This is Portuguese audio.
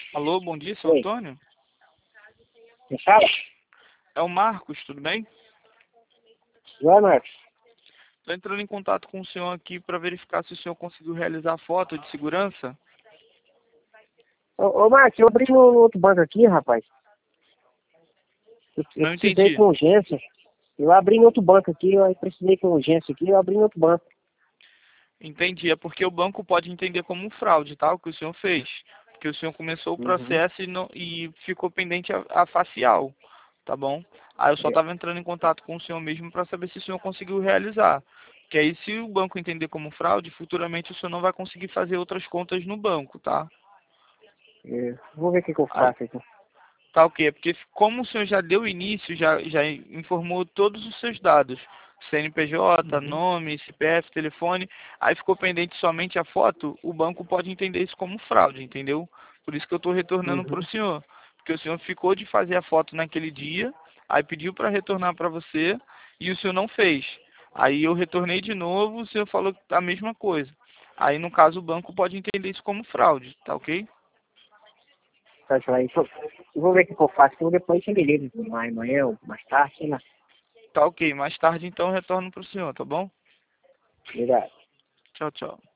Alô, bom dia, seu Oi, Antônio? me fala? É o Marcos, tudo bem? Vai, Marcos. Estou entrando em contato com o senhor aqui para verificar se o senhor conseguiu realizar a foto de segurança. Ô, Marcos, eu abri no outro banco aqui, rapaz. Eu Não precisei entendi. com urgência. Eu abri no outro banco aqui, eu precisei com urgência aqui, eu abri no outro banco. Entendi, é porque o banco pode entender como um fraude, tá? O que o senhor fez. Porque o senhor começou o Uhum. processo e ficou pendente a facial, tá bom? Aí eu só É, estava entrando em contato com o senhor mesmo para saber se o senhor conseguiu realizar. Que aí, se o banco entender como fraude, futuramente o senhor não vai conseguir fazer outras contas no banco, tá? vou ver o que que eu Aí, faço aqui. tá ok, porque como o senhor já deu início, já informou todos os seus dados, CNPJ, Uhum. nome, CPF, telefone, aí ficou pendente somente a foto, o banco pode entender isso como fraude, entendeu? Por isso que eu estou retornando para o Uhum. senhor, porque o senhor ficou de fazer a foto naquele dia, aí pediu para retornar para você e o senhor não fez. Aí eu retornei de novo, o senhor falou a mesma coisa. Aí no caso o banco pode entender isso como fraude, tá ok? Tá, joia. Eu vou ver o que que eu faço, então depois você me liga. Amanhã ou mais tarde, sei lá. Tá ok, mais tarde então eu retorno para o senhor, tá bom? Obrigado. Tchau, tchau.